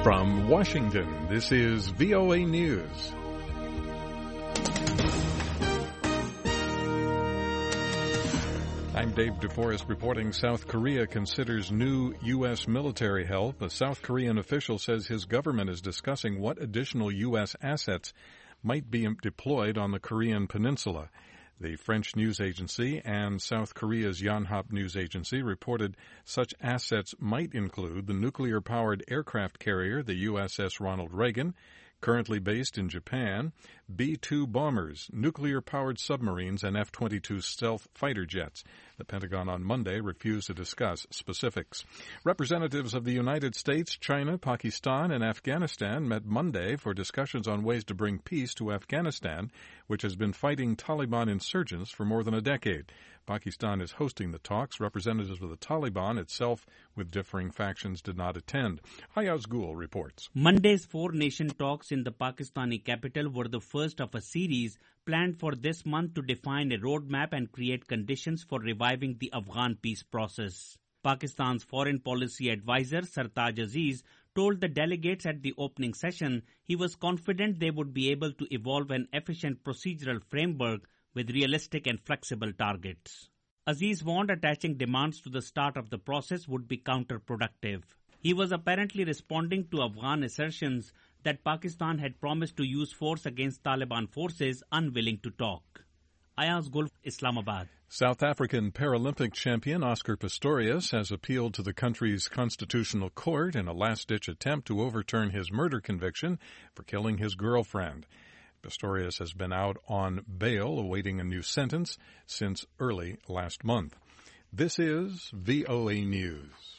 From Washington, this is VOA News. I'm Dave DeForest reporting South Korea considers new U.S. military help. A South Korean official says his government is discussing what additional U.S. assets might be deployed on the Korean peninsula. The French news agency and South Korea's Yonhap news agency reported such assets might include the nuclear-powered aircraft carrier, the USS Ronald Reagan, currently based in Japan, B-2 bombers, nuclear-powered submarines, and F-22 stealth fighter jets. The Pentagon on Monday refused to discuss specifics. Representatives of the United States, China, Pakistan, and Afghanistan met Monday for discussions on ways to bring peace to Afghanistan, which has been fighting Taliban insurgents for more than a decade. Pakistan is hosting the talks. Representatives of the Taliban itself, with differing factions, did not attend. Hayaz Gul reports. Monday's four-nation talks in the Pakistani capital were the first of a series planned for this month to define a roadmap and create conditions for reviving the Afghan peace process. Pakistan's foreign policy advisor Sartaj Aziz told the delegates at the opening session he was confident they would be able to evolve an efficient procedural framework with realistic and flexible targets. Aziz warned attaching demands to the start of the process would be counterproductive. He was apparently responding to Afghan assertions that Pakistan had promised to use force against Taliban forces unwilling to talk. Ayaz Gul, Islamabad. South African Paralympic champion Oscar Pistorius has appealed to the country's constitutional court in a last-ditch attempt to overturn his murder conviction for killing his girlfriend. Pistorius has been out on bail awaiting a new sentence since early last month. This is VOA News.